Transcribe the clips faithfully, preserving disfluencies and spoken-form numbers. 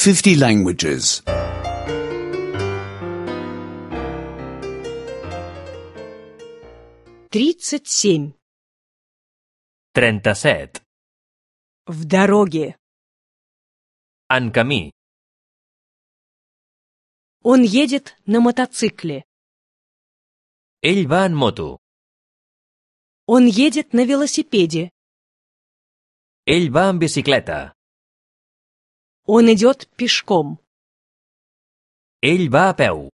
fifty languages. тридцать семь. trenta-set. В дороге. En camí. Он едет на мотоцикле. Ell va en moto. Он едет на велосипеде. Ell va en bicicleta. Он идет пешком. Ell va a peu.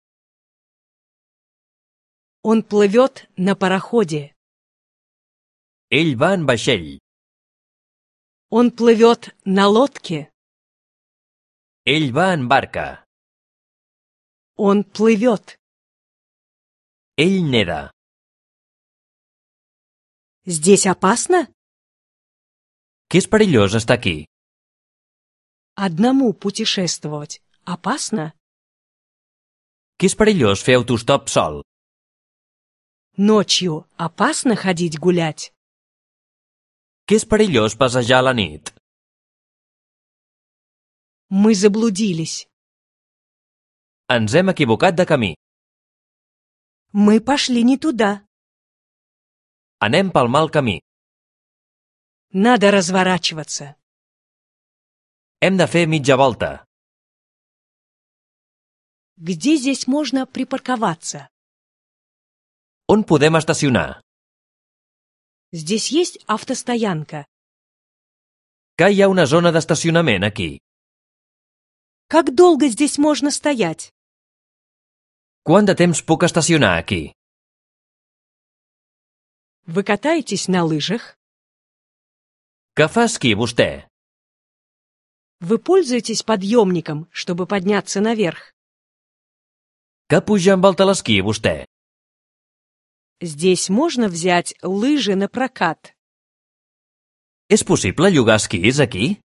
Он плывет на пароходе. Ell va en vaixell. Он плывет на лодке. Ell va en barca. Он плывет. Ell neda. Здесь опасно? Que és perillós estar aquí. Одному путешествовать опасно? Que és perillós fer autostop sol. Ночью опасно ходить гулять? Que és perillós passejar a la nit. Мы заблудились. Ens hem equivocat de camí. Мы пошли не туда. Anem pel mal camí. Надо разворачиваться. Hem de fer mitja volta. Где здесь можно припарковаться? On podem estacionar? Здесь есть автостоянка. Que hi ha una zona d'estacionament aquí. Как долго здесь можно стоять? Quant de temps puc estacionar aquí? Вы катаетесь на лыжах? Què fa esquí vostè? Вы пользуетесь подъемником, чтобы подняться наверх? Que puja amb el telesquí vostè? Здесь можно взять лыжи на прокат? És possible llogar esquís aquí?